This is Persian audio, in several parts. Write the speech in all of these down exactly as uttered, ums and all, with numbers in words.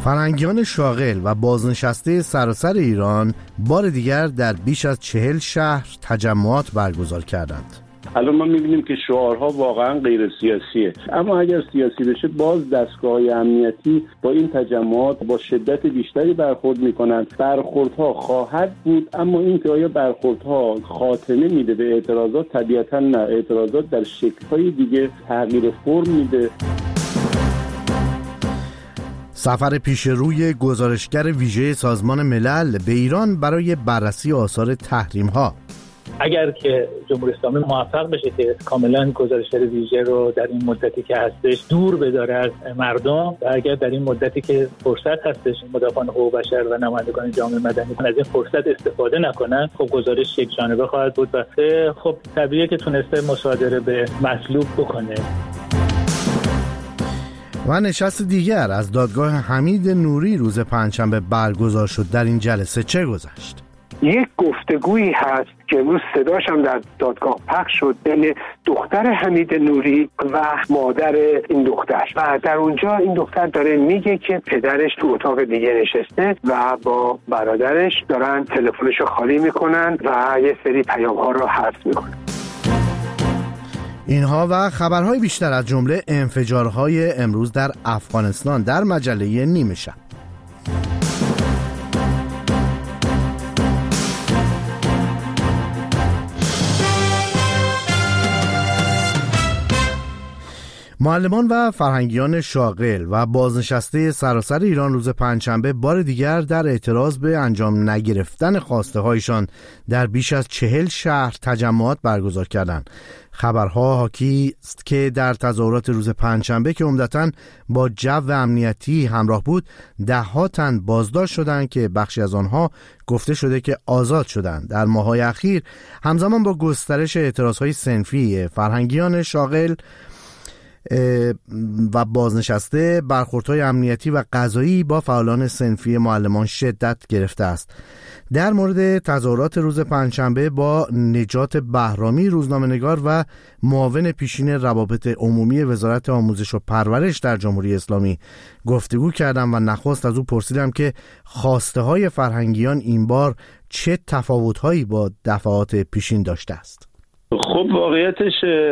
فرهنگیان شاغل و بازنشسته سراسر ایران بار دیگر در بیش از چهل شهر تجمعات برگزار کردند. الان ما می‌بینیم که شعارها واقعا غیر سیاسیه، اما اگر سیاسی بشه باز دستگاه‌های امنیتی با این تجمعات با شدت بیشتری برخورد می‌کنند. برخوردها خواهد بود، اما این که آیا برخوردها خاتمه میده به اعتراضات؟ طبیعتاً نه. اعتراضات در شکل‌های دیگه تغییر فرم میده. سفر پیش روی گزارشگر ویژه سازمان ملل به ایران برای بررسی آثار تحریم‌ها. اگر که جمهوری اسلامی موفق بشه که کاملا گزارشگر ویژه رو در این مدتی که هستش دور بداره از مردم و اگر در این مدتی که فرصت هستش مدافعان حقوق بشر و نمایندگان جامعه مدنی از این فرصت استفاده نکنن، خب گزارش یک جانبه خواهد بود و خب طبیعیه که تونسته مصادره به مطلوب بکنه. و نشست دیگر از دادگاه حمید نوری روز پنجشنبه برگزار شد. در این جلسه چه گذشت؟ یک گفتگویی هست که امروز صداش هم در دادگاه پخش شد بین دختر حمید نوری و مادر این دختر و در اونجا این دختر داره میگه که پدرش تو اتاق دیگه نشسته و با برادرش دارن تلفنشو خالی میکنن و یه سری پیام ها رو حذف میکنن. اینها و خبرهای بیشتر از جمله انفجارهای امروز در افغانستان در مجله نیمه شب. معلمان و فرهنگیان شاغل و بازنشسته سراسر ایران روز پنجشنبه بار دیگر در اعتراض به انجام نگرفتن خواسته هایشان در بیش از چهل شهر تجمعات برگزار کردند. خبرها حاکی است که در تظاهرات روز پنجشنبه که عمدتاً با جو امنیتی همراه بود، ده ها تن بازداشت شدند که بخشی از آنها گفته شده که آزاد شدند. در ماه‌های اخیر همزمان با گسترش اعتراضهای صنفی، فرهنگیان شاغل و بازنشسته برخوردهای امنیتی و قضایی با فعالان صنفی معلمان شدت گرفته است. در مورد تظاهرات روز پنجشنبه با نجات بهرامی روزنامه‌نگار و معاون پیشین روابط عمومی وزارت آموزش و پرورش در جمهوری اسلامی گفتگو کردم و نخست از او پرسیدم که خواسته های فرهنگیان این بار چه تفاوت‌هایی با دفعات پیشین داشته است. خب واقعیتش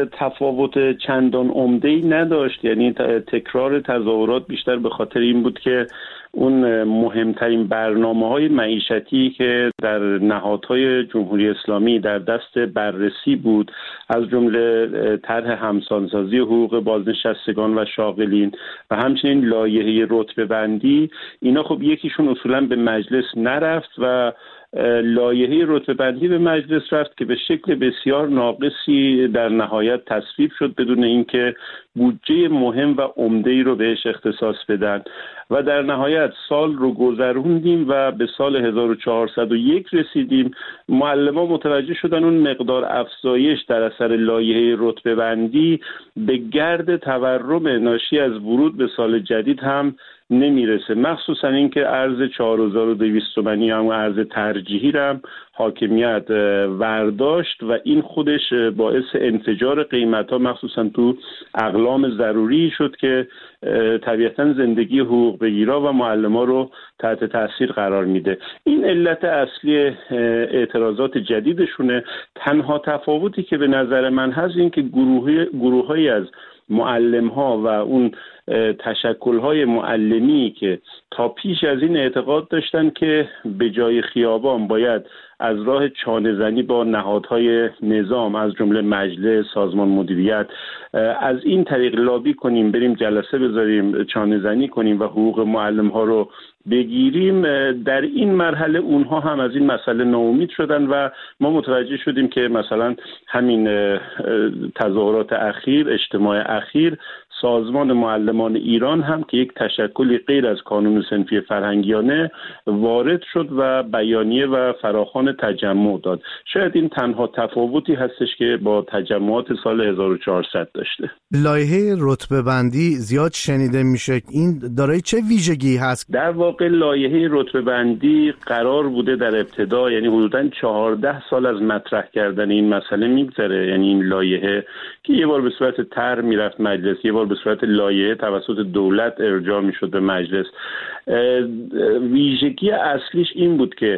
تفاوت چندان عمده‌ای نداشت، یعنی تکرار تظاهرات بیشتر به خاطر این بود که اون مهمترین برنامه‌های معیشتی که در نهادهای جمهوری اسلامی در دست بررسی بود، از جمله طرح همسانسازی حقوق بازنشستگان و شاغلین و همچنین لایحه رتبه‌بندی، اینا خب یکیشون اصولاً به مجلس نرفت و لایحه رتبه‌بندی به مجلس رفت که به شکل بسیار ناقصی در نهایت تصویب شد بدون اینکه بودجه مهم و عمده‌ای رو بهش اختصاص بدن و در نهایت سال رو گذروندیم و به سال هزار و چهارصد و یک رسیدیم. معلمان متوجه شدن اون مقدار افزایش در اثر لایحه رتبه‌بندی به گرد تورم ناشی از ورود به سال جدید هم نمیرسه، مخصوصا اینکه ارز چهار هزار و دویست تومانی هم ارز ترجیحی هم حاکمیت ورداشت و این خودش باعث انفجار قیمت‌ها مخصوصا تو اقلام ضروری شد که طبیعتاً زندگی حقوق بگیرا و معلمان رو تحت تاثیر قرار میده. این علت اصلی اعتراضات جدیدشونه. تنها تفاوتی که به نظر من هست این که گروه گروه‌هایی از معلم‌ها و اون تشکل‌های معلمی که تا پیش از این اعتقاد داشتن که به جای خیابان باید از راه چانه‌زنی با نهادهای نظام از جمله مجلس، سازمان مدیریت، از این طریق لابی کنیم، بریم جلسه بذاریم، چانه‌زنی کنیم و حقوق معلم‌ها رو بگیریم، در این مرحله اونها هم از این مسئله ناامید شدن و ما متوجه شدیم که مثلا همین تظاهرات اخیر، اجتماع اخیر، سازمان معلمان ایران هم که یک تشکلی غیر از کانون صنفی فرهنگیانه وارد شد و بیانیه و فراخوان تجمع داد. شاید این تنها تفاوتی هستش که با تجمعات سال هزار و چهارصد داشته. لایحه رتبه‌بندی زیاد شنیده میشه، این دارای چه ویژگی هست؟ در واقع لایحه رتبه‌بندی قرار بوده در ابتدا، یعنی حدوداً چهارده سال از مطرح کردن این مسئله میگذره، یعنی این لایحه که یه بار به صورت طرح میرفت مجلس، یه بار به به صورت لایحه توسط دولت ارجاع میشد به مجلس. ویژگی اصلیش این بود که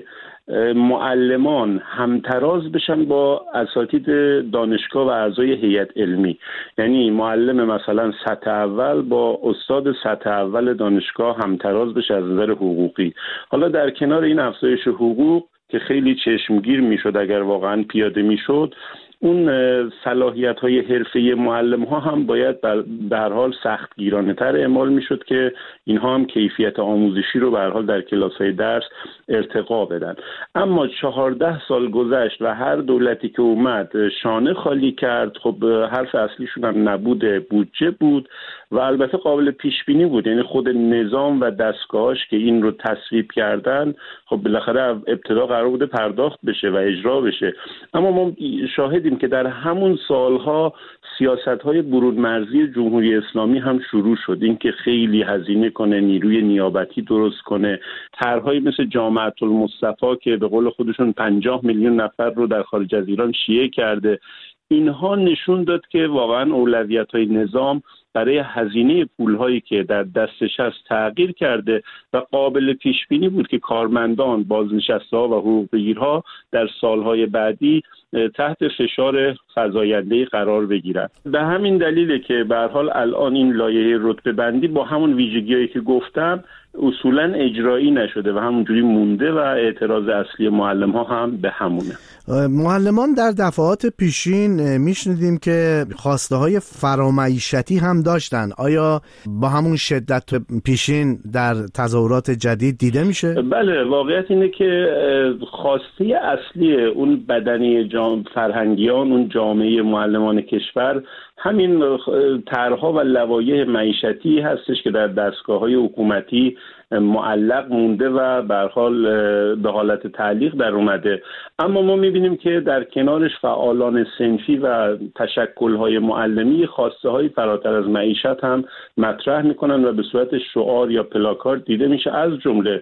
معلمان همتراز بشن با اساتید دانشگاه و اعضای هیئت علمی. یعنی معلم مثلا سطح اول با استاد سطح اول دانشگاه همتراز بشه از نظر حقوقی. حالا در کنار این افزایش حقوق که خیلی چشمگیر میشد اگر واقعا پیاده میشد، اون صلاحیت‌های حرفه‌ای معلم‌ها هم باید به هر حال سختگیرانه‌تر اعمال می‌شد که اینها هم کیفیت آموزشی رو به هر حال در کلاس‌های درس ارتقا بدن. اما چهارده سال گذشت و هر دولتی که اومد شانه خالی کرد. خب حرف اصلیشون هم نبود بودجه بود و البته قابل پیش بینی بود. یعنی خود نظام و دستگاهاش که این رو تصویب کردن، خب بالاخره ابتدا قرار بوده پرداخت بشه و اجرا بشه. اما ما شاهدیم که در همون سالها سیاست‌های برون مرزی جمهوری اسلامی هم شروع شد. این که خیلی هزینه کنه، نیروی نیابتی درست کنه، طرح‌هایی مثل جامعه المصطفی که به قول خودشون پنجاه میلیون نفر رو در خارج از ایران شیعه کرده. اینها نشون داد که واقعا اولویت‌های نظام برای هزینه پول‌هایی که در دستش هست تغییر کرده و قابل پیش بینی بود که کارمندان، بازنشسته‌ها و حقوق‌بگیرها در سالهای بعدی تحت فشار فزاینده‌ای قرار بگیرند. به همین دلیله که به هر حال الان این لایحه رتبه بندی با همون ویژگی‌هایی که گفتم اصولاً اجرایی نشده و همونجوری مونده و اعتراض اصلی معلم‌ها هم به همونه. معلمان در دفعات پیشین میشنیدیم که خواسته های فرامعیشتی هم داشتن. آیا با همون شدت پیشین در تظاهرات جدید دیده میشه؟ بله، واقعیت اینه که خواسته اصلی اون بدنه جام فرهنگیان، اون جامعه معلمان کشور، همین طرح‌ها و لوایح معیشتی هستش که در دستگاه‌های حکومتی معلق مونده و به هر حال به حالت تعلیق در اومده. اما ما می‌بینیم که در کنارش فعالان صنفی و تشکل‌های معلمی خواسته‌های فراتر از معیشت هم مطرح می‌کنن و به صورت شعار یا پلاکارد دیده میشه. از جمله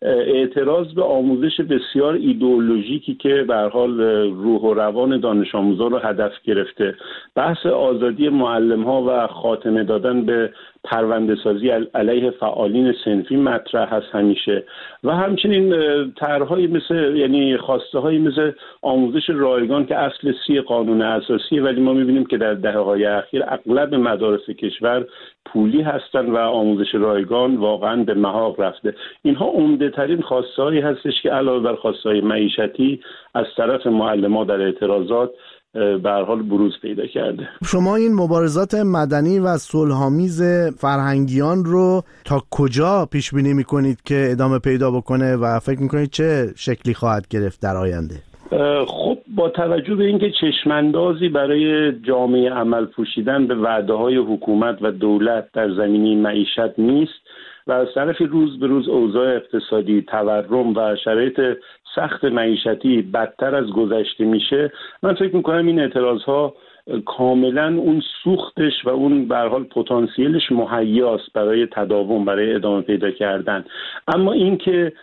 اعتراض به آموزش بسیار ایدئولوژیکی که به هر حال روح و روان دانش آموزان رو هدف گرفته، بحث آزادی معلم‌ها و خاتمه دادن به پرونده سازی علیه فعالین صنفی مطرح هست همیشه و همچنین طرح‌های مثل یعنی خواسته‌های مثل آموزش رایگان که اصل سی قانون اساسیه، ولی ما می‌بینیم که در دهه‌های اخیر اغلب مدارس کشور پولی هستن و آموزش رایگان واقعا به محاق رفته. اینها عمده‌ترین خواسته‌هایی هستش که علاوه بر خواسته‌های معیشتی از طرف معلم‌ها در اعتراضات به هر حال بروز پیدا کرده. شما این مبارزات مدنی و صلح‌آمیز فرهنگیان رو تا کجا پیش بینی می‌کنید که ادامه پیدا بکنه و فکر می‌کنید چه شکلی خواهد گرفت در آینده؟ خب با توجه به اینکه چشماندازی برای جامعه عمل پوشیدن به وعده‌های حکومت و دولت در زمینه معیشت نیست و از طرفی روز به روز اوضاع اقتصادی، تورم و شرایط سخت معیشتی بدتر از گذشته میشه، من فکر میکنم این اعتراضها کاملا اون سوختش و اون به هر حال پتانسیلش مهیاست برای تداوم، برای ادامه پیدا کردن. اما اینکه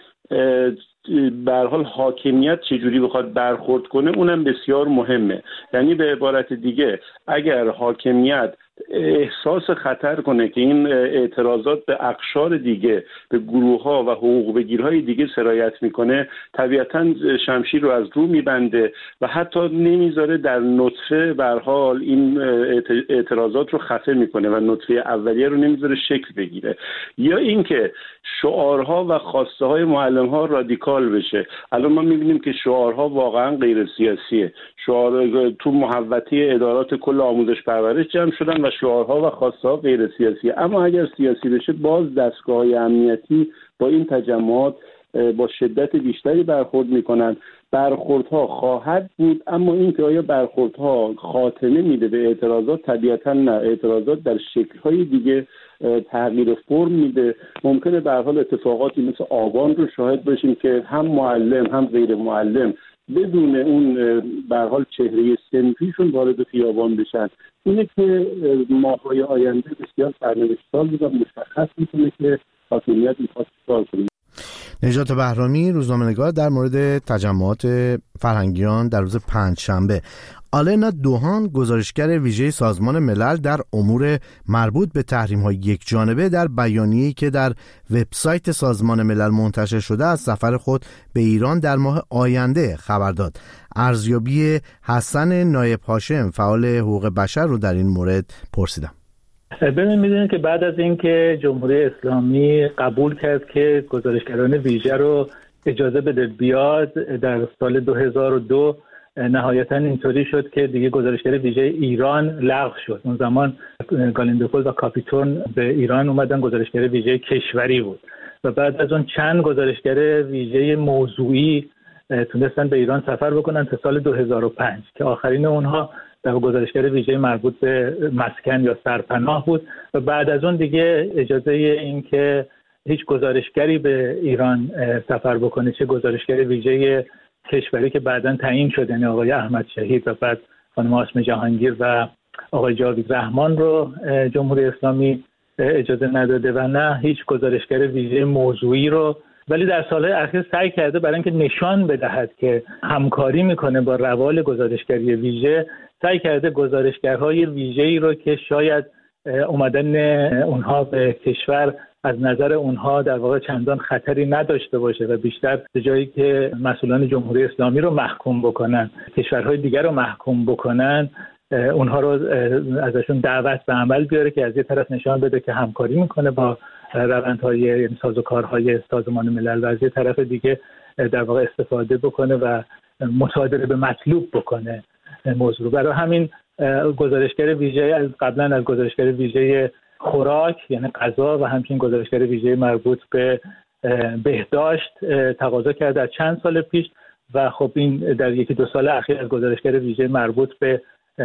به هر حال حاکمیت چجوری بخواد برخورد کنه اونم بسیار مهمه. یعنی به عبارت دیگه اگر حاکمیت احساس خطر کنه که این اعتراضات به اقشار دیگه، به گروه‌ها و حقوق بگیرهای دیگه سرایت میکنه، طبیعتاً شمشیر رو از رو میبنده و حتی نمیذاره در نطفه به هر حال این اعتراضات رو خفه میکنه و نطفه اولیه رو نمیذاره شکل بگیره. یا اینکه شعارها و خواسته های معلم‌ها رادیکال بشه. الان ما میبینیم که شعارها واقعاً غیر سیاسیه. شعار تو محوطه ادارات کل آموزش پرورش جمع شدن و شعارها و خواسته‌ها غیر سیاسیه. اما اگر سیاسی بشه باز دستگاه‌های امنیتی با این تجمعات با شدت بیشتری برخورد میکنن. برخوردها خواهد بود، اما این که آیا برخوردها خاتمه میده به اعتراضات؟ طبیعتاً نه. اعتراضات در شکل‌های دیگه تغییر فرم میده. ممکنه به هر حال اتفاقاتی مثل آبان رو شاهد باشیم که هم معلم هم غیر معلم بدون اون به هر حال چهره صنفیشون وارد خیابان بشن. اینه که ماه‌های آینده بسیار سرنوشت‌ساز و مشخص می‌کنه که حاکمیت می‌خواد چیکار کنه. نجات بهرامی، روزنامه‌نگار، در مورد تجمعات فرهنگیان در روز پنجشنبه. آلنا دوهان، گزارشگر ویژه سازمان ملل در امور مربوط به تحریم‌های یکجانبه، در بیانیه‌ای که در وبسایت سازمان ملل منتشر شده از سفر خود به ایران در ماه آینده خبر داد. ارزیابی حسن نایب هاشم، فعال حقوق بشر، رو در این مورد پرسیدم. ببین، میدونید که بعد از اینکه جمهوری اسلامی قبول کرد که گزارشگران ویژه رو اجازه بده بیاد در سال دو هزار و دو، نهایتا اینطوری شد که دیگه گزارشگر ویژه ایران لغو شد. اون زمان گالیندوپول و کاپیتون به ایران اومدن، گزارشگر ویژه کشوری بود و بعد از اون چند گزارشگر ویژه موضوعی تونستن به ایران سفر بکنن تا سال دو هزار و پنج که آخرین اونها در گزارشگر ویژه مربوط به مسکن یا سرپناه بود و بعد از اون دیگه اجازه این که هیچ گزارشگری به ایران سفر بکنه، چه گزارشگر ویژه کشوری که بعداً تعیین شد، یعنی آقای احمد شهید و بعد خانم آسم جهانگیر و آقای جاوید رحمان رو جمهوری اسلامی اجازه نداده و نه هیچ گزارشگر ویژه موضوعی رو. ولی در سالهای اخیر سعی کرده برای اینکه نشان بدهد که همکاری میکنه با روال گزارشگری ویژه، سعی کرده گزارشگرهای ویژه‌ای رو که شاید اومدن اونها به کشور از نظر اونها در واقع چندان خطری نداشته باشه و بیشتر به جایی که مسئولان جمهوری اسلامی رو محکوم بکنن، کشورهای دیگر رو محکوم بکنن، اونها رو ازشون دعوت به عمل بیاره که از یه طرف نشان بده که همکاری میکنه با روندهای، یعنی سازوکارهای سازمان ملل، و از یه طرف دیگه در واقع استفاده بکنه و مصادره به مطلوب بکنه موضوع. برای همین گزارشگر ویژه از قبلا از گزارشگر ویژه خوراک یعنی غذا و همچنین گزارشگر ویژه مربوط به بهداشت تقاضا کرده از چند سال پیش و خب این در یکی دو سال اخیر از گزارشگر ویژه مربوط به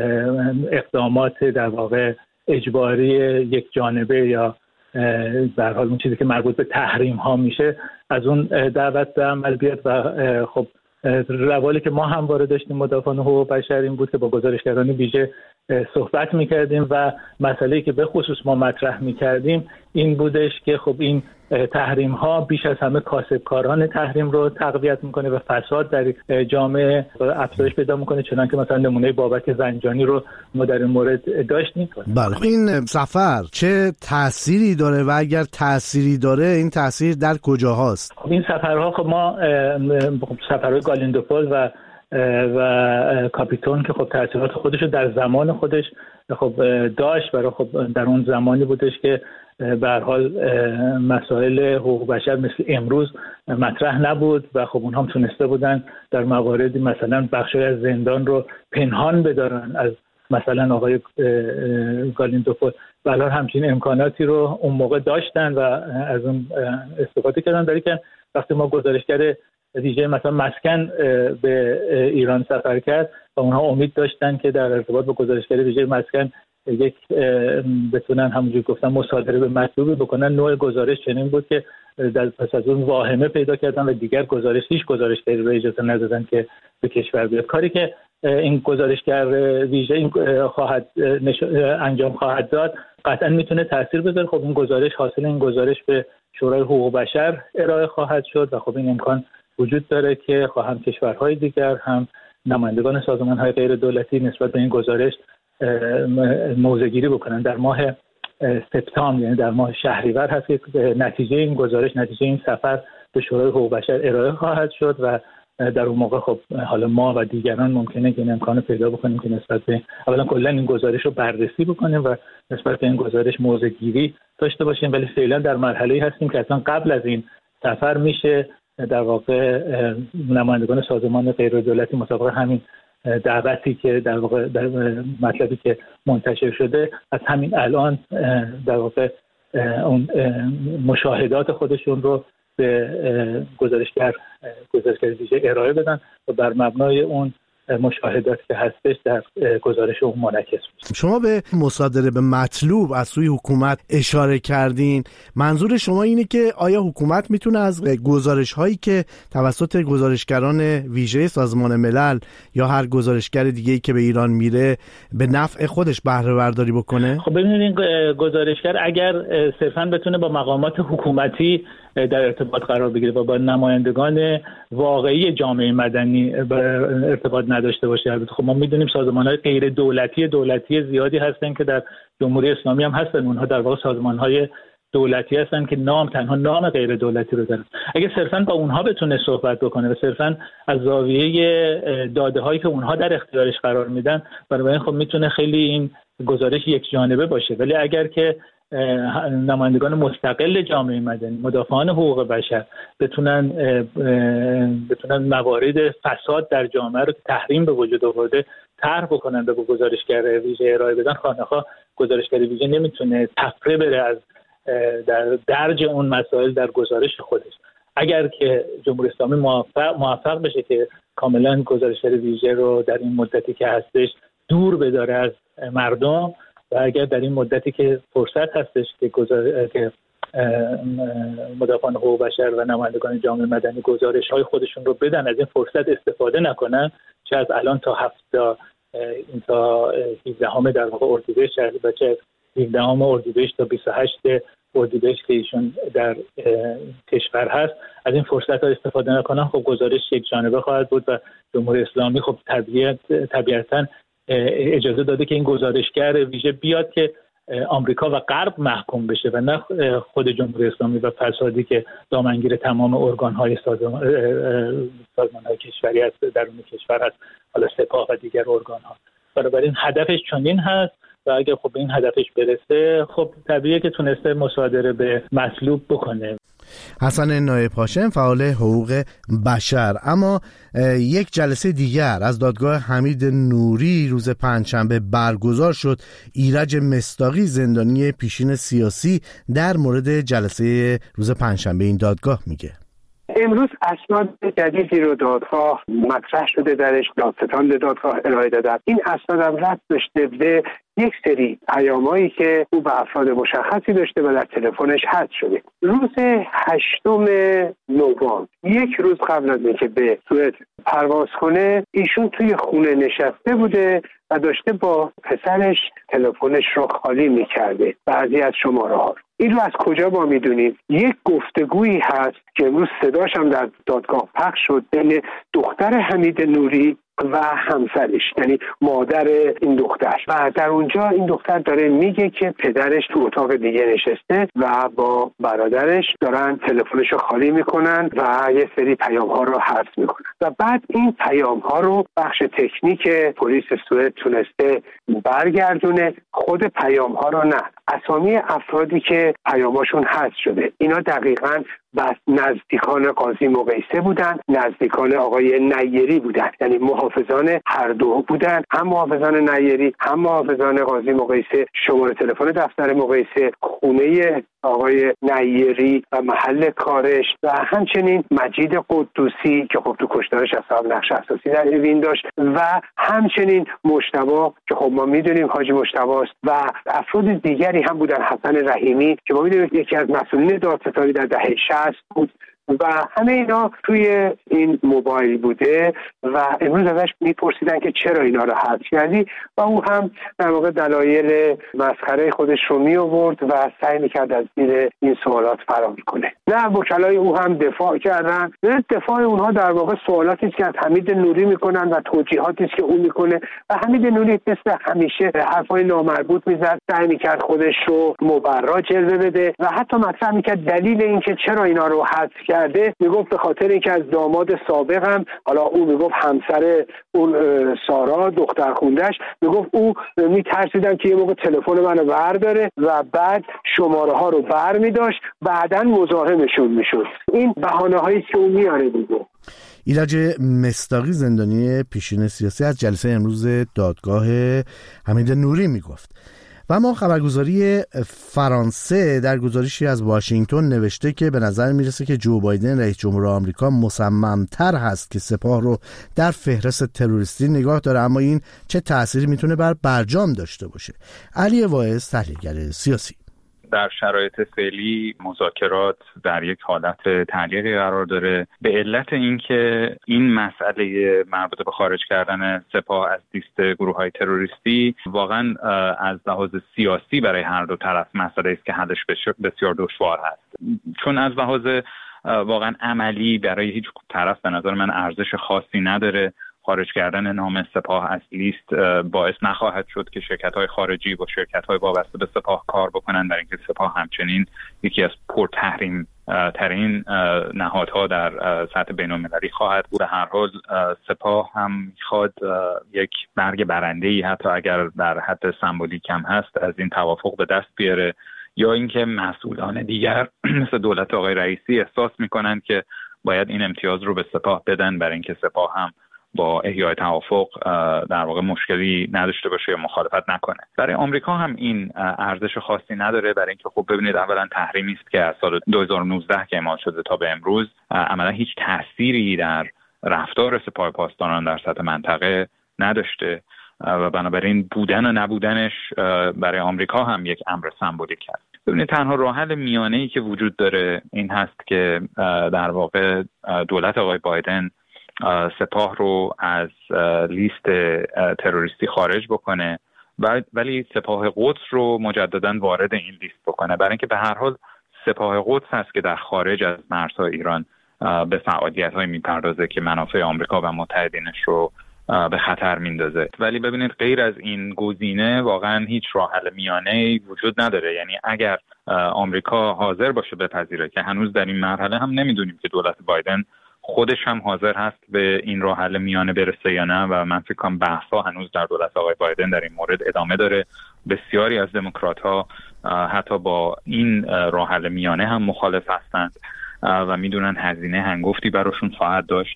اقدامات در واقع اجباری یک جانبه یا به هر حال اون چیزی که مربوط به تحریم ها میشه از اون دعوت به عمل بیاد و خب روالی که ما همواره داشتیم مدافعان حقوق بشر این بود که با گزارشگران ویژه صحبت میکردیم و مسئله‌ای که به خصوص ما مطرح میکردیم این بودش که خب این تحریم ها بیش از همه کاسبکاران تحریم رو تقویت میکنه و فساد در جامعه افزایش پیدا میکنه، چنانکه مثلا نمونه بابک زنجانی رو ما در این مورد داشتیم. بله، این سفر چه تأثیری داره و اگر تأثیری داره این تأثیر در کجاهاست؟ خب این سفرها، خب ما سفرهای گالیندوپول و و کاپیتون که خب تأثیرات خودش رو در زمان خودش خب داشت، برای خب در اون زمانی بودش که به هر حال مسائل حقوق بشر مثل امروز مطرح نبود و خب اونها هم تونسته بودن در مواردی مثلا بخشی از زندان رو پنهان بدارن از مثلا آقای گالیندوپول و الان همچین امکاناتی رو اون موقع داشتن و از اون استفاده کردن. در که وقتی ما گزارشگر ویژه مثلا مسکن به ایران سفر کرد و اونها امید داشتن که در ارتباط با گزارشگر ویژه مسکن یک بتونن همونجور گفتن مصادره به مطلوبی بکنن. نوع گزارش چنین بود که در پس از اون واهمه پیدا کردن و دیگر گزارش هیچ گزارشگری رو اجازه ندادن که به کشور بیاد. کاری که این گزارشگر ویژه این خواهد انجام خواهد داد قطعا میتونه تاثیر بذاره. خب این گزارش حاصل این گزارش به شورای حقوق بشر ارائه خواهد شد و خب این امکان وجود داره که هم کشورهای دیگر هم نمایندگان سازمان‌های غیر دولتی نسبت به این گزارش موضع‌گیری بکنن. در ماه سپتامبر یعنی در ماه شهریور هست که نتیجه این گزارش، نتیجه این سفر به شورای حقوق بشر ارائه خواهد شد و در اون موقع خب حالا ما و دیگران ممکنه که این امکانو پیدا بکنیم که نسبت به اولا کلا این گزارش رو بررسی بکنیم و نسبت به این گزارش موضع‌گیری داشته باشیم. ولی فعلا در مرحله‌ای هستیم که اصلا قبل از این سفر میشه در واقع نمایندگان سازمان غیر دولتی مطابق همین دعوتی که در واقع در مطلبی که منتشر شده از همین الان در واقع اون مشاهدات خودشون رو به گزارشگر گزارشگر ویژه ارائه بدن و بر مبنای اون مشاهدات که هستش در گزارش اون منعکس میشه. شما به مصادره به مطلوب از سوی حکومت اشاره کردین. منظور شما اینه که آیا حکومت میتونه از گزارش هایی که توسط گزارشگران ویژه سازمان ملل یا هر گزارشگر دیگه‌ای که به ایران میره به نفع خودش بهره برداری بکنه؟ خب ببینید گزارشگر اگر صرفاً بتونه با مقامات حکومتی در ارتباط قرار بگیره و با نمایندگان واقعی جامعه مدنی ارتباط نداشته باشه، البته خب ما میدونیم سازمان‌های غیر دولتی دولتی زیادی هستن که در جمهوری اسلامی هم هستن، اونها در واقع سازمان‌های دولتی هستن که نام تنها نام غیر دولتی رو دارن. اگه صرفاً با اونها بتونه صحبت بکنه و صرفاً از زاویه داده‌هایی که اونها در اختیارش قرار میدن، برای خب میتونه خیلی این گزارش یک جانبه باشه. ولی اگر که نمایندگان مستقل جامعه مدنی، مدافعان حقوق بشر بتونن بتونن موارد فساد در جامعه رو تحریم به وجود آورده طرح بکنن و به گزارشگر ویژه ارائه بدن، خواهنخواه گزارشگر ویژه نمیتونه تفره بره از در درج اون مسائل در گزارش خودش. اگر که جمهوری اسلامی موفق موفق بشه که کاملا گزارشگر ویژه رو در این مدتی که هستش دور بداره از مردم و اگر در این مدتی که فرصت هستش که گزار... که مدافعان حقوق بشر و نمایندگان جامعه مدنی گزارش‌های خودشون رو بدن، از این فرصت استفاده نکنن، چه از الان تا هفته این تا هفدهم در واقع اردیبهشت و چه از هفدهم اردیبهشت تا بیست و هشتم اردیبهشت که ایشون در کشور هست، از این فرصت ها استفاده نکنن، خب گزارش یک جانبه خواهد بود و جمهوری اسلامی خب طبیعت طبیعتاً اجازه داده که این گزارشگر ویژه بیاد که آمریکا و غرب محکوم بشه و نه خود جمهوری اسلامی و فسادی که دامنگیر تمام ارگان‌های سازمان سازمان‌های کشوری است، درون کشور است، حالا سپاه و دیگر ارگان‌ها. بنابراین هدفش چنین هست و اگر خب به این هدفش برسه، خب طبیعیه که تونسته مصادره به مطلوب بکنه. حسن نایب هاشم، فعال حقوق بشر. اما یک جلسه دیگر از دادگاه حمید نوری روز پنجشنبه برگزار شد. ایرج مصداقی، زندانی پیشین سیاسی، در مورد جلسه روز پنجشنبه این دادگاه میگه. امروز اسناد جدیدی رو دادگاه مطرح شده، درش دادستان به دادگاه ارائه دادن. این اسناد هم ربط داشته به یک سری پیامایی که او به افراد مشخصی داشته و در تلفنش حذف شده. روز هشتم نوامبر، یک روز قبل از اینکه به سوئد پرواز کنه، ایشون توی خونه نشسته بوده و داشته با پسرش تلفنش رو خالی می‌کرده، بعضی از شماره‌ها. این رو از کجا ما میدونیم؟ یک گفتگویی هست که امروز صداش هم در دادگاه پخش شد بین دختر حمید نوری و همسرش، یعنی مادر این دختر، و در اونجا این دختر داره میگه که پدرش تو اتاق دیگه نشسته و با برادرش دارن تلفنش رو خالی میکنن و یه سری پیام ها رو حذف میکنن و بعد این پیام ها رو بخش تکنیک پلیس سوئد تونسته برگردونه، خود پیام ها رو نه. اسامی افرادی که پیاماشون حذف شده، اینا دقیقاً بس نزدیکان قاضی مقیسه بودن، نزدیکان آقای نیری بودن، یعنی محافظان هر دو بودن، هم محافظان نیری هم محافظان قاضی مقیسه. شماره تلفن دفتر مقیسه، خونه آقای نیری و محل کارش و همچنین مجید قدوسی که خب تو کشتارش اصحاب نقش اساسی در اوین داشت و همچنین مجتبی که خب ما میدونیم حاجی مجتبی است و افراد دیگری هم بودن، حسن رحیمی که ما میدونیم یکی از مسئولین دادستانی در دهه شصت بود و همه اینا توی این موبایل بوده و امروز ازش میپرسیدن که چرا اینا رو حذف کردی و او هم در واقع دلایل مسخره خودش رو می آورد و سعی میکرد از زیر این سوالات فرار کنه. نه، وکلای او هم دفاع کردن. دفاع اونها در واقع سوالاتی است که از حمید نوری میکنن و توجیهاتی است که او میکنه و حمید نوری مثل همیشه حرفای نامربوط میزد، سعی میکرد خودش رو مبرا جلوه بده و حتی مطرح میکرد دلیل اینکه چرا اینا رو حذف کرده، میگفت به خاطر اینکه از داماد سابقم، حالا او میگفت همسر اون سارا دختر خوندش، میگفت او میترسیدن که یه موقع تلفن منو برداره و بعد شماره ها رو برمیداشت، بعداً مزاحمشون میشد. این بهانه هایی که اون میاره دیگه. ایرج مصداقی، زندانی پیشین سیاسی، از جلسه امروز دادگاه حمید نوری میگفت. و ما خبرگزاری فرانسه در گزارشی از واشنگتن نوشته که به نظر میرسه که جو بایدن رئیس جمهور آمریکا مصمم‌تر هست که سپاه رو در فهرست تروریستی نگاه داره، اما این چه تأثیری میتونه بر برجام داشته باشه؟ علی واعظ، تحلیلگر سیاسی: در شرایط فعلی مذاکرات در یک حالت تعلیقی قرار داره به علت اینکه این مسئله مربوط به خارج کردن سپاه از لیست گروه‌های تروریستی واقعا از لحاظ سیاسی برای هر دو طرف مسئله است که حلش بسیار دشوار هست، چون از لحاظ واقعا عملی برای هیچ طرف به نظر من ارزش خاصی نداره. خارج کردن نام سپاه از لیست باعث نخواهد شد که شرکت‌های خارجی با شرکت‌های وابسته به سپاه کار بکنن، برای اینکه سپاه همچنین یکی از پرتحریم ترین نهادها در سطح بین‌المللی خواهد بود. به هر حال سپاه هم می‌خواد یک برگ برنده‌ای حتی اگر در حد سمبولیک هم هست از این توافق به دست بیاره، یا اینکه مسئولان دیگر مثل دولت آقای رئیسی احساس می‌کنند که باید این امتیاز رو به سپاه بدن برای اینکه سپاه هم با احیای توافق در واقع مشکلی نداشته باشه یا مخالفت نکنه. برای آمریکا هم این ارزش خاصی نداره، برای اینکه خب ببینید اولا تحریمی است که از سال دو هزار و نوزده که اعمال شده تا به امروز عملا هیچ تأثیری در رفتار سپاه پاسداران در سطح منطقه نداشته و بنابراین بودن و نبودنش برای آمریکا هم یک امر سمبولیک است. ببینید تنها راه حل میانه‌ای که وجود داره این هست که در واقع دولت آقای بایدن سپاه رو از لیست تروریستی خارج بکنه ولی سپاه قدس رو مجددا وارد این لیست بکنه، برای اینکه به هر حال سپاه قدس هست که در خارج از مرزهای ایران به فعالیت‌های میپردازه که منافع آمریکا و متحدینش رو به خطر میندازه. ولی ببینید غیر از این گزینه واقعا هیچ راه حل میانه‌ای وجود نداره. یعنی اگر آمریکا حاضر باشه بپذیره که هنوز در این مرحله هم نمیدونیم که دولت بایدن خودش هم حاضر هست به این راه حل میانه برسه یا نه، و من فکر کنم بحث‌ها هنوز در دولت آقای بایدن در این مورد ادامه داره. بسیاری از دموکرات‌ها حتی با این راه حل میانه هم مخالف هستند و میدونن هزینه هنگفتی براشون خواهد داشت.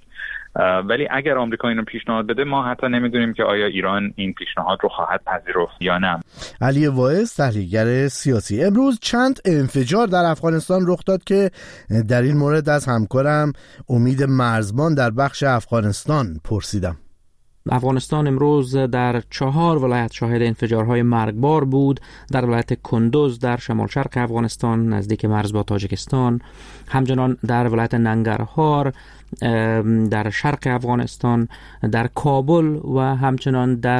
ولی اگر آمریکا این رو پیشنهاد بده ما حتی نمیدونیم که آیا ایران این پیشنهاد رو خواهد پذیرفت یا نه. علی واعظ، تحلیلگر سیاسی: امروز چند انفجار در افغانستان رخ داد که در این مورد از همکارم امید مرزبان در بخش افغانستان پرسیدم. افغانستان امروز در چهار ولایت شاهد انفجارهای مرگبار بود. در ولایت کندوز در شمال شرق افغانستان نزدیک مرز با تاجیکستان، همچنان در ولایت ننگرهار در شرق افغانستان، در کابل و همچنان در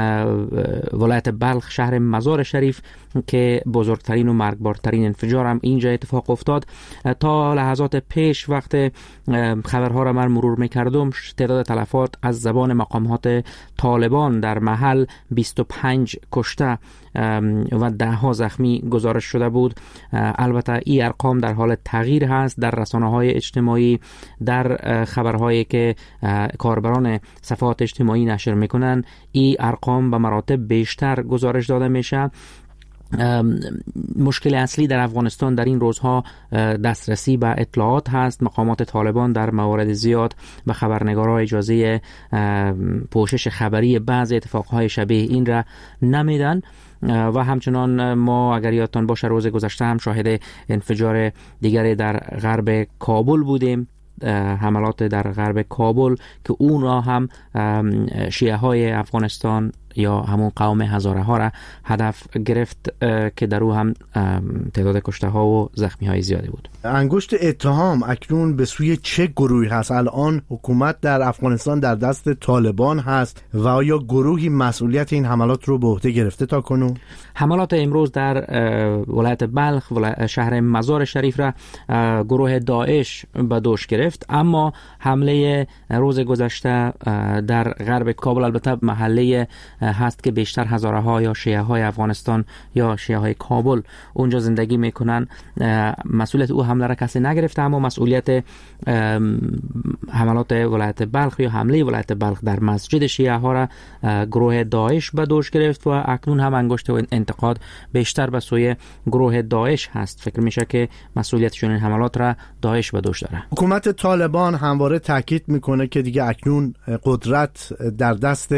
ولایت بلخ شهر مزار شریف که بزرگترین و مرگبارترین انفجار هم اینجا اتفاق افتاد. تا لحظات پیش وقت خبرها را من مرور میکردم تعداد تلفات از زبان مقامات طالبان در محل بیست و پنج کشته و ده ها زخمی گزارش شده بود. البته این ارقام در حال تغییر هست. در رسانه‌های اجتماعی، در خبرهایی که کاربران صفحات اجتماعی نشر میکنن، این ارقام به مراتب بیشتر گزارش داده میشه. مشکل اصلی در افغانستان در این روزها دسترسی به اطلاعات هست. مقامات طالبان در موارد زیاد به خبرنگارها اجازه پوشش خبری بعض اتفاقهای شبیه این را نمیدن و همچنان ما اگر یادتان باشه روز گذشته هم شاهد انفجار دیگری در غرب کابل بودیم، حملات در غرب کابل که اون را هم شیعه های افغانستان یا همون قوم هزاره ها را هدف گرفت که در او هم تعداد کشته ها و زخمی های زیادی بود. انگشت اتهام اکنون به سوی چه گروهی هست؟ الان حکومت در افغانستان در دست طالبان هست و آیا گروهی مسئولیت این حملات رو به عهده گرفته تا کنون؟ حملات امروز در ولایت بلخ ولایت شهر مزار شریف را گروه داعش به دوش گرفت، اما حمله روز گذشته در غرب کابل البته محله هست که بیشتر هزاره ها یا شیعه های افغانستان یا شیعه های کابل اونجا زندگی میکنن. مسئولیت او حمله را کسی نگرفته، اما مسئولیت حملات ولایت بلخ یا حمله ولایت بلخ در مسجد شیعه ها را گروه داعش به دوش گرفت و اکنون هم انگشت و انتقاد بیشتر به سوی گروه داعش هست. فکر میشه که مسئولیت چنین حملات را داعش به دوش داره. حکومت طالبان همواره تاکید میکنه که دیگه اکنون قدرت در دست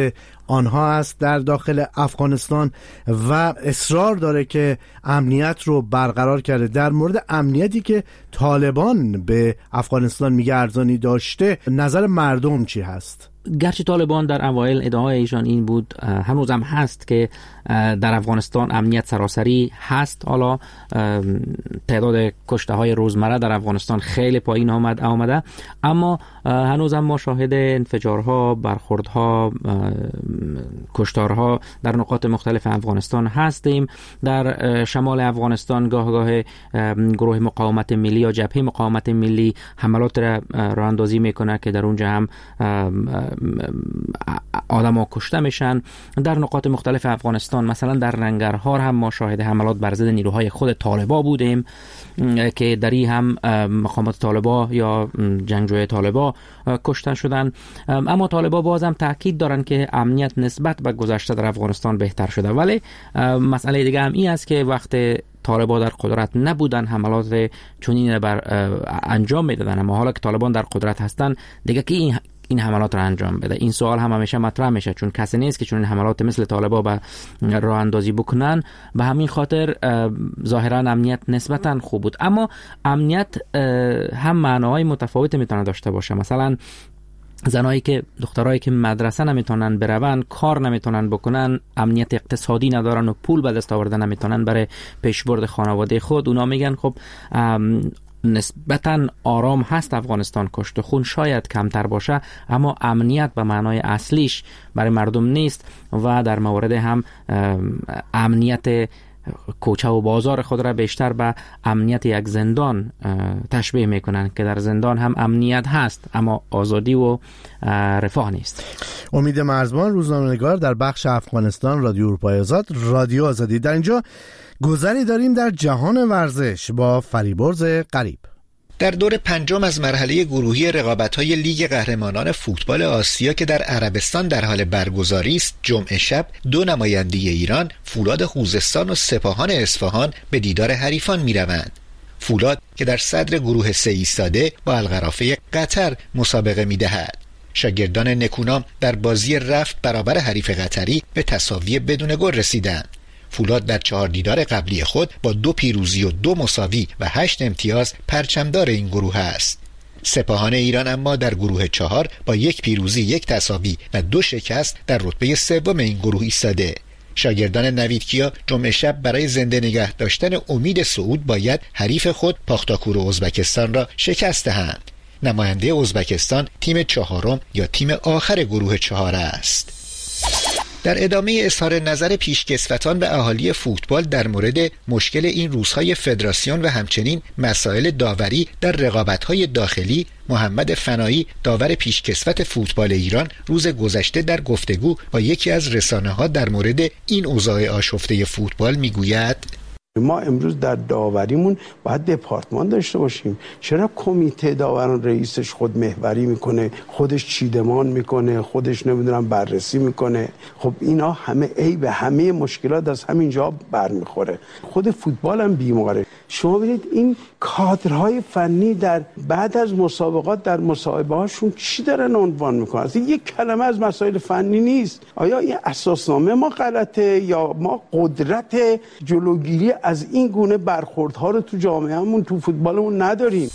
آنها است در داخل افغانستان و اصرار داره که امنیت رو برقرار کرده. در مورد امنیتی که طالبان به افغانستان میگه ارزانی داشته، نظر مردم چی هست؟ گرچه طالبان در اوایل ادعای ایشان این بود، هنوز هم هست که در افغانستان امنیت سراسری هست، حالا تعداد کشته های روزمره در افغانستان خیلی پایین آمد آمده، اما هنوز هم ما شاهد انفجارها، برخوردها، کشتارها در نقاط مختلف افغانستان هستیم. در شمال افغانستان گاه گاه گروه مقاومت ملی یا جبهه مقاومت ملی حملات را راه اندازی میکنه که در اونجا هم آدم ها کشته میشن. در نقاط مختلف افغانستان مثلا در ننگرهار هم ما شاهد حملات بر ضد نیروهای خود طالبا بودیم که در این هم مقامات طالبا یا جنگجوی طالبا کشته شدن. اما طالبا بازم تاکید دارن که امنیت نسبت به گذشته در افغانستان بهتر شده، ولی مسئله دیگه هم این است که وقت طالبان در قدرت نبودن حملات چنین بر انجام میدادن، اما حالا که طالبان در قدرت هستن دیگه که این این حملات را انجام بده. این سوال هم همیشه مطرح میشه، چون کسی نیست که چون این حملات مثل طالبان به راه اندازی بکنن. به همین خاطر ظاهرا امنیت نسبتا خوب بود، اما امنیت هم معناهای متفاوت میتونه داشته باشه. مثلا زنایی که دخترایی که مدرسه نمیتونن برون، کار نمیتونن بکنن، امنیت اقتصادی ندارن و پول به دست آوردن نمیتونن برای پیشبرد خانواده خود، اونا میگن خب نسبتاً آرام هست افغانستان، کشت و خون شاید کمتر باشه اما امنیت به معنای اصلیش برای مردم نیست و در مورد هم امنیت کوچه و بازار خود را بیشتر به امنیت یک زندان تشبیه میکنن که در زندان هم امنیت هست اما آزادی و رفاه نیست. امید مرزبان، روزنامه‌نگار در بخش افغانستان رادیو اروپای آزاد، رادیو آزادی. در اینجا گذری داریم در جهان ورزش با فریبرز غریب. در دور پنجم از مرحله گروهی رقابت‌های لیگ قهرمانان فوتبال آسیا که در عربستان در حال برگزاری است، جمعه شب دو نماینده ایران، فولاد خوزستان و سپاهان اصفهان، به دیدار حریفان می‌روند. فولاد که در صدر گروه سه ایستاده با القرافه قطر مسابقه می‌دهد. شاگردان نکونام در بازی رفت برابر حریف قطری به تساوی بدون گل رسیدند. فولاد در چهار دیدار قبلی خود با دو پیروزی و دو مساوی و هشت امتیاز پرچمدار این گروه است. سپاهان ایران اما در گروه چهار با یک پیروزی، یک تساوی و دو شکست در رتبه سوم این گروه ایستاده. شاگردان نویدکیا جمعه شب برای زنده نگه داشتن امید صعود باید حریف خود پاختاکور ازبکستان را شکست دهند. نماینده ازبکستان تیم چهارم یا تیم آخر گروه چهار است. در ادامه اظهار نظر پیشکسوتان به اهالی فوتبال در مورد مشکل این روزهای فدراسیون و همچنین مسائل داوری در رقابت‌های داخلی، محمد فنایی داور پیشکسوت فوتبال ایران روز گذشته در گفتگو با یکی از رسانه‌ها در مورد این اوضاع آشفته فوتبال میگوید: ما امروز در داوریمون باید دپارتمان داشته باشیم. چرا کمیته داوران رئیسش خود محوری میکنه، خودش چیدمان میکنه، خودش نمیدونم بررسی میکنه؟ خب اینا همه عیب، همه مشکلات از همینجا برمیخوره. خود فوتبال هم بیماره. شما ببینید این کادرهای فنی در بعد از مسابقات در مصاحبه هاشون چی دارن عنوان میکنن؟ اصلا یک کلمه از مسائل فنی نیست. آیا این اساسنامه ما غلطه یا ما قدرت جلوگیری از این گونه برخوردها رو تو جامعهمون، تو فوتبالمون نداریم؟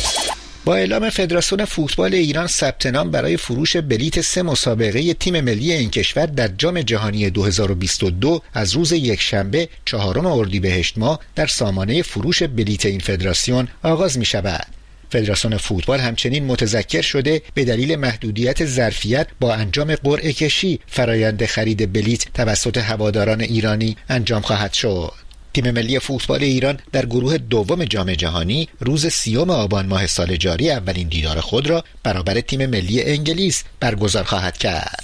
با اعلام فدراسیون فوتبال ایران ثبت نام برای فروش بلیت سه مسابقه تیم ملی این کشور در جام جهانی دو هزار و بیست و دو از روز یکشنبه چهارم اردیبهشت ماه در سامانه فروش بلیت این فدراسیون آغاز می شود. فدراسیون فوتبال همچنین متذکر شده به دلیل محدودیت ظرفیت با انجام قرعه کشی فرایند خرید بلیت توسط هواداران ایرانی انجام خواهد شد. تیم ملی فوتبال ایران در گروه دوم جام جهانی روز سیوم آبان ماه سال جاری اولین دیدار خود را برابر تیم ملی انگلیس برگزار خواهد کرد.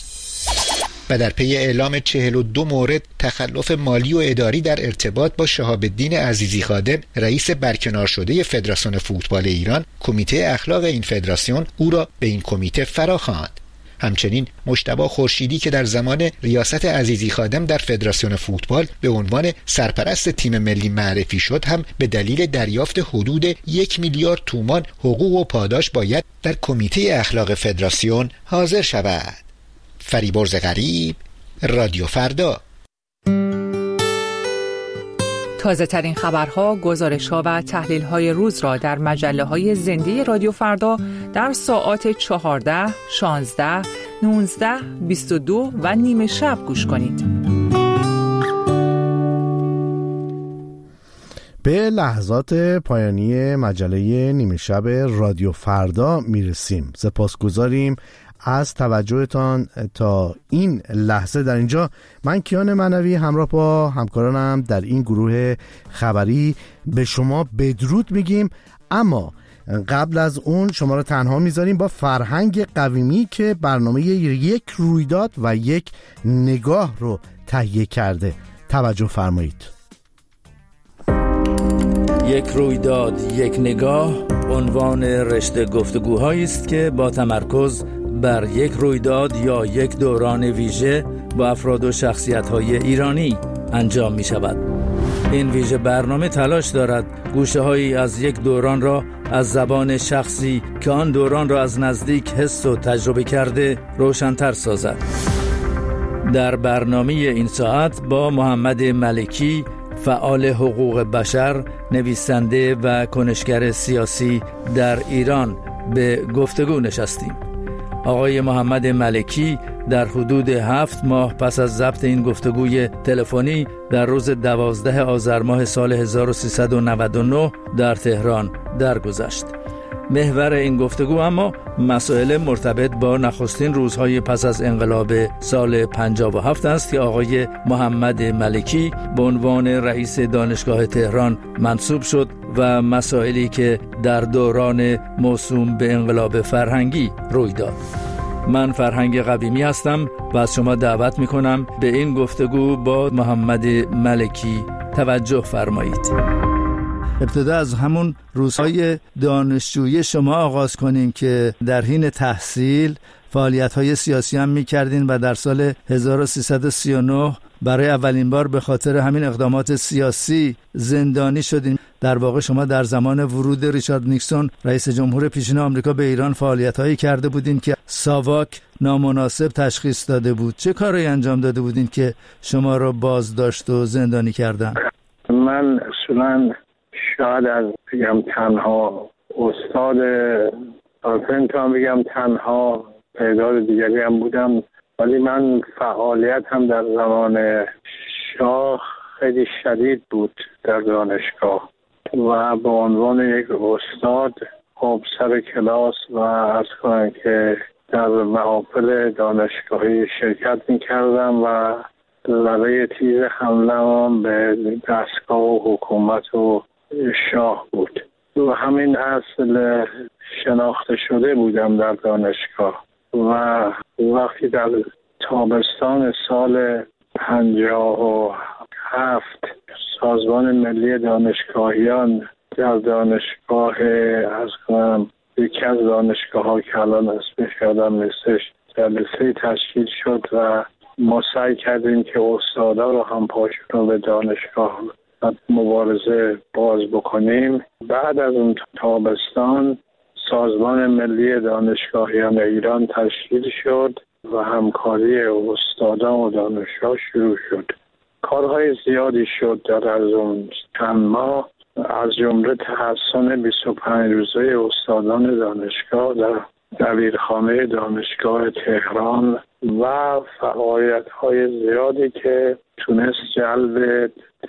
و در پی اعلام چهل و دو مورد تخلف مالی و اداری در ارتباط با شهاب الدین عزیزی خادم، رئیس برکنار شده فدراسیون فوتبال ایران، کمیته اخلاق این فدراسیون او را به این کمیته فراخواند. همچنین مجتبی خورشیدی که در زمان ریاست عزیزی خادم در فدراسیون فوتبال به عنوان سرپرست تیم ملی معرفی شد هم به دلیل دریافت حدود یک میلیارد تومان حقوق و پاداش باید در کمیته اخلاق فدراسیون حاضر شود. فریبرز غریب، رادیو فردا. تازه ترین خبرها، گزارش‌ها و تحلیل‌های روز را در مجله‌های زنده رادیو فردا در ساعات چهارده، شانزده، نوزده، بیست و دو و نیمه شب گوش کنید. به لحظات پایانی مجله نیمه شب رادیو فردا میرسیم. سپاسگزاریم از توجهتان تا این لحظه. در اینجا من کیان معنوی همراه با همکارانم در این گروه خبری به شما بدرود میگیم، اما قبل از اون شما رو تنها میذاریم با فرهنگ قویمی که برنامه یک رویداد و یک نگاه رو تهیه کرده. توجه فرمایید. یک رویداد، یک نگاه عنوان رشته گفتگوهایی است که با تمرکز بر یک رویداد یا یک دوران ویژه با افراد و شخصیت‌های ایرانی انجام می شود. این ویژه برنامه تلاش دارد گوشه‌هایی از یک دوران را از زبان شخصی که آن دوران را از نزدیک حس و تجربه کرده روشن‌تر سازد. در برنامه این ساعت با محمد ملکی، فعال حقوق بشر، نویسنده و کنشگر سیاسی در ایران به گفتگو نشستیم. آقای محمد ملکی در حدود هفت ماه پس از ضبط این گفتگوی تلفنی در روز دوازده آذر ماه سال هزار و سیصد و نود و نه در تهران درگذشت. محور این گفتگو اما مسائل مرتبط با نخستین روزهای پس از انقلاب سال پنجاه و هفت است که آقای محمد ملکی به عنوان رئیس دانشگاه تهران منصوب شد و مسائلی که در دوران موسوم به انقلاب فرهنگی روی داد. من فرهنگ قویمی هستم و از شما دعوت میکنم به این گفتگو با محمد ملکی توجه فرمایید. ابتدا از همون روزهای دانشجویی شما آغاز کنیم که در حین تحصیل فعالیت‌های سیاسی هم می‌کردین و در سال هزار و سیصد و سی و نه برای اولین بار به خاطر همین اقدامات سیاسی زندانی شدین. در واقع شما در زمان ورود ریچارد نیکسون رئیس جمهور پیشین آمریکا به ایران فعالیت‌هایی کرده بودین که ساواک نامناسب تشخیص داده بود. چه کاری انجام داده بودین که شما رو بازداشت و زندانی کردن؟ من اصولاً شاید از بگم تنها استاد نمیتونم بگم تنها تعداد دیگری هم بودم، ولی من فعالیت هم در زمان شاه خیلی شدید بود در دانشگاه و به عنوان یک استاد خب سر کلاس و از کنم که در محافل دانشگاهی شرکت میکردم و لبه تیز حمله هم به دستگاه و حکومت و شاه بود و همین اصل شناخته شده بودم در دانشگاه. و وقتی در تابستان سال پنجاه و هفت سازمان ملی دانشگاهیان در دانشگاه از کنم یکی از دانشگاه ها که الان اسمش یادم نیستش جلسه تشکیل شد و ما سعی کردیم که استادا رو هم پاشون رو به دانشگاه مبارزه باز بکنیم. بعد از اون تابستان سازمان ملی دانشگاهیان ایران تشکیل شد و همکاری استادان و دانشجویان شروع شد. کارهای زیادی شد در از اون چند ماه، از جمله تحسن بیست و پنج روزه استادان دانشگاه در دبیرخانه دانشگاه تهران و فعالیت‌های زیادی که تونست جلب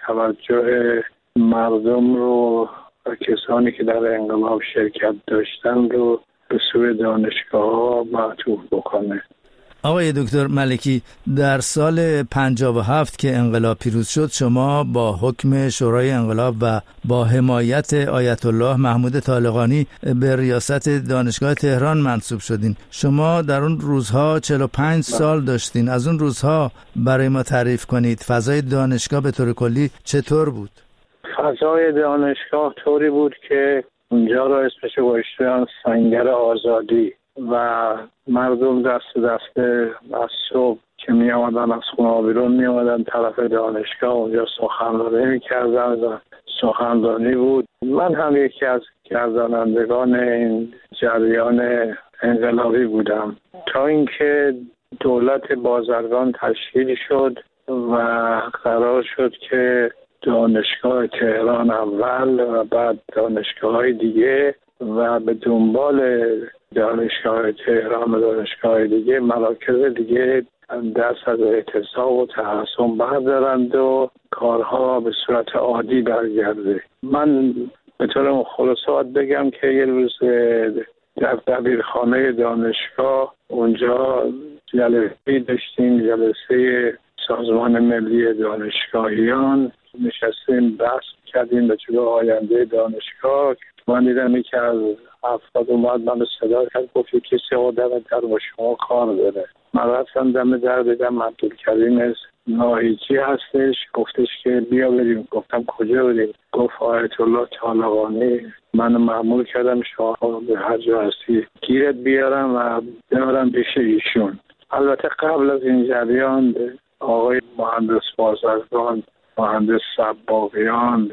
توجه مردم رو و کسانی که در انقلاب شرکت داشتن رو به سوی دانشگاه‌ها معطوف بکنه. آقای دکتر ملکی، در سال پنجاه و هفت که انقلاب پیروز شد شما با حکم شورای انقلاب و با حمایت آیت الله محمود طالقانی به ریاست دانشگاه تهران منصوب شدین. شما در اون روزها چهل و پنج سال داشتین. از اون روزها برای ما تعریف کنید. فضای دانشگاه به طور کلی چطور بود؟ فضای دانشگاه طوری بود که اونجا رو اسمش گذاشتن سنگر آزادی و مردم دست دست از صبح که می آمدن از خونه بیرون می آمدن طرف دانشگاه، اونجا سخنرانی می کردن و سخنرانی بود. من هم یکی از گردانندگان این جریان انقلابی بودم تا اینکه دولت بازرگان تشکیل شد و قرار شد که دانشگاه تهران اول و بعد دانشگاه دیگه و به دنبال دانشگاه تهران و دانشگاه دیگه مراکز دیگه دست از اعتصاب و تحصن بردارند و کارها به صورت عادی برگرده. من به طور خلاصات بگم که یه روز در دبیرخانه دانشگاه اونجا جلسه داشتیم، جلسه سازمان ملی دانشگاهیان، نشستیم بحث کردیم به جلو آینده دانشگاه. من دیدم یکی از افراد اومد من رو صدا کرد، گفت کسی آدم در با شما کار داره. من رفتم دم در دیدم عبدالکریم ناهیجی هستش، گفتش که بیا بریم. گفتم کجا بریم؟ گفت آیت الله طالقانی منو مأمور کردم شما به هر جا هستی گیرت بیارم و بیارم پیش ایشون. البته قبل از این جریان آقای مهندس بازرگان، مهندس سباقیان،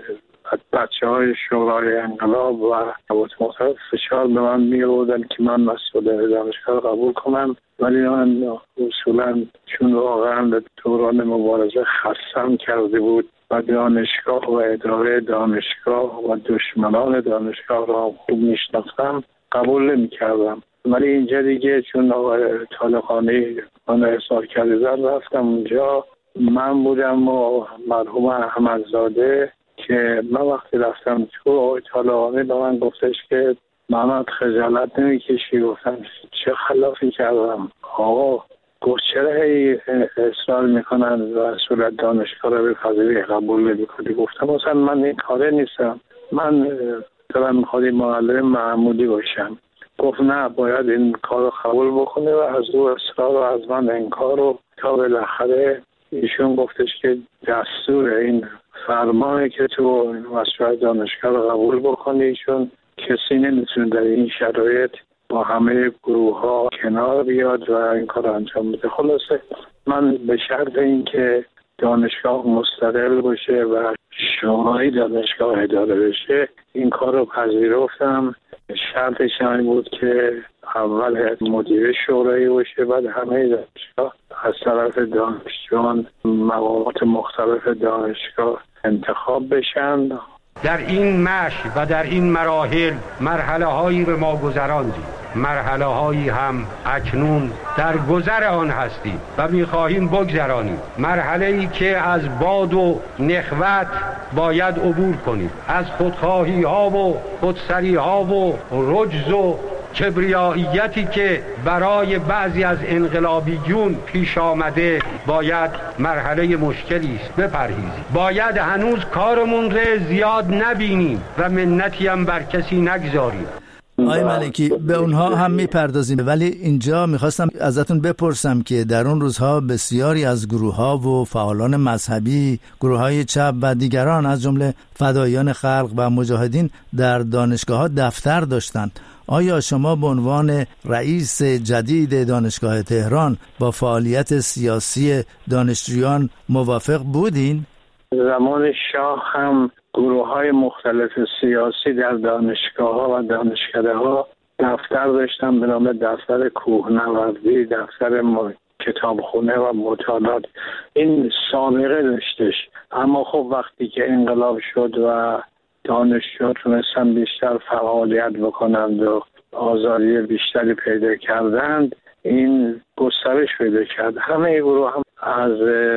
بچه های شورای انقلاب و مختلف فشار به من می آوردن که من مسئول دانشگاه قبول کنم، ولی من اصولا چون واقعا به دوران مبارزه خستم کرده بود و دانشگاه و اداره دانشگاه و دشمنان دانشگاه را خوب می شناختم قبول نمی کردم. ولی اینجا دیگه چون آقای طالقانی من احضار کرده زد رفتم اونجا. من بودم و مرحوم احمدزاده که من وقتی رفتم تو آقای طالقانی به من گفتش که محمد خجالت نمیکشی؟ گفتم چه خلافی کردم؟ آقا گفت چرا هی اصرار میکنن و صورت دانشگاه رو به پذیری قبول نمیکنی؟ گفتم مثلا من این کاره نیستم، من دارم میخواد معلم معمولی باشم. گفت نه باید این کار رو قبول بکنه و از او اصرار و از من انکار رو تا بالاخره ایشون گفتش که دستور این فرمانه که تو مشروع دانشگاه رو قبول بکنی، ایشون کسی نمیتونه در این شرایط با همه گروه ها کنار بیاد و این کار انجام بده. خلاصه من به شرط این که دانشگاه مستقل باشه و شورای دانشگاه اداره بشه این کار رو پذیرفتم. شرطش این بود که اول هیئت مدیره شورایی باشه، بعد همه دانشگاه از طرف دانشجویان مقامات مختلف دانشگاه انتخاب بشن. در این مشی و در این مراحل مرحله هایی به ما گذراندیم، مرحله هایی هم اکنون در گذر آن هستیم و می‌خواهیم بگذرانیم. مرحله ای که از باد و نخوت باید عبور کنیم، از خودخواهی ها و خودسری ها و رجز و کبریاییتی که برای بعضی از انقلابیون پیش آمده باید مرحله مشکلی است بپرهیزیم. باید هنوز کارمون رو زیاد نبینیم و منتی هم بر کسی نگذاریم. آقای ملکی به اونها هم میپردازیم، ولی اینجا میخواستم ازتون بپرسم که در اون روزها بسیاری از گروه ها و فعالان مذهبی، گروه های چپ و دیگران از جمله فدایان خلق و مجاهدین در دانشگاه ها دفتر داشتند. آیا شما به عنوان رئیس جدید دانشگاه تهران با فعالیت سیاسی دانشجویان موافق بودین؟ زمان شاه هم گروه های مختلف سیاسی در دانشگاه ها و دانشکده ها دفتر داشتن به نام دفتر کوهنوردی، دفتر کتابخونه و مطالعات. این سابقه داشتش، اما خب وقتی که انقلاب شد و دانشجو تونستن بیشتر فعالیت بکنند و آزادی بیشتری پیدا کردند این گسترش پیدا کرد. همه گروه هم از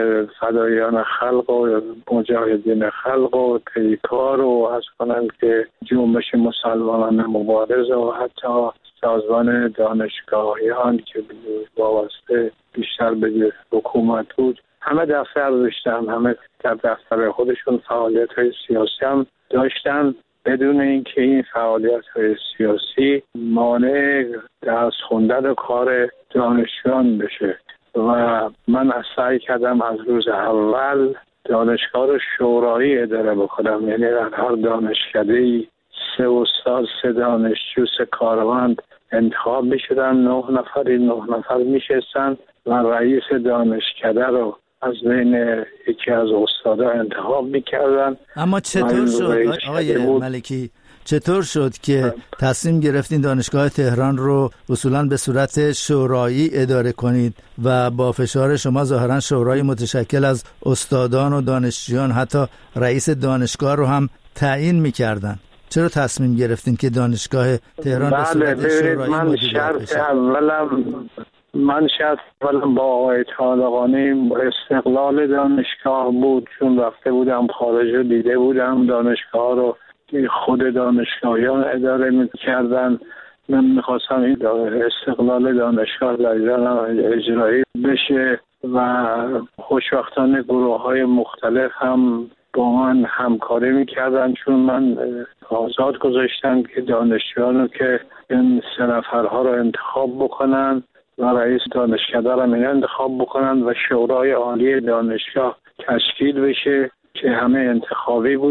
فدایان خلق و مجاهدین خلق و پیکار و از کنند که جنبش مسلمانان مبارز و حتی سازمان دانشگاهیان که وابسته بیشتر به حکومت بود همه دفتر داشتن، همه در دفتر خودشون فعالیت های سیاسی هم داشتن بدون اینکه این فعالیت های سیاسی مانع درس خوندن و کار دانشجویان بشه. و من سعی کردم از روز اول دانشگاه رو شورایی اداره بکنم، یعنی در هر دانشکده‌ای سه استاد، سه دانشجو، سه کارمند انتخاب میشدن، نه نفر این نه نفر میشستن و رئیس دانشکده رو از بین یکی از استادا انتخاب میکردن. اما چطور شد آقای ملکی، چطور شد که تصمیم گرفتین دانشگاه تهران رو اصولاً به صورت شورایی اداره کنید و با فشار شما ظاهراً شورای متشکل از استادان و دانشجویان حتی رئیس دانشگاه رو هم تعیین می‌کردن؟ چرا تصمیم گرفتین که دانشگاه تهران به صورت شورایی من شرط اولم من شرط اولم با آقای طالقانی استقلال دانشگاه بود، چون رفته بودم خارج و دیده بودم دانشگاه رو که خود دانشگاهیان اداره می‌کردن. من می‌خواستم این استقلال دانشگاه در ایران اجرایی بشه و خوشبختانه گروه‌های مختلف هم با من همکاری می‌کردن، چون من آزاد گذاشتم که دانشجویانو که این سه نفرها رو انتخاب بکنن و رئیس دانشکده رو این انتخاب بکنن و شورای عالی دانشگاه تشکیل بشه که همه انتخابی بود.